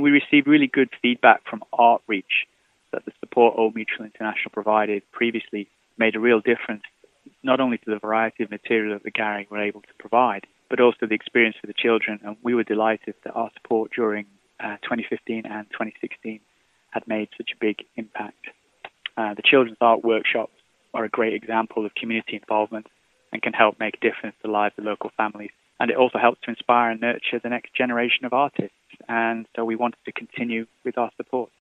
we received really good feedback from Artreach that the support Old Mutual International provided previously made a real difference, not only to the variety of material that the gallery were able to provide, but also the experience for the children. And we were delighted that our support during 2015 and 2016 had made such a big impact. The children's art workshops are a great example of community involvement and can help make a difference to the lives of local families. And it also helps to inspire and nurture the next generation of artists. And so we wanted to continue with our support.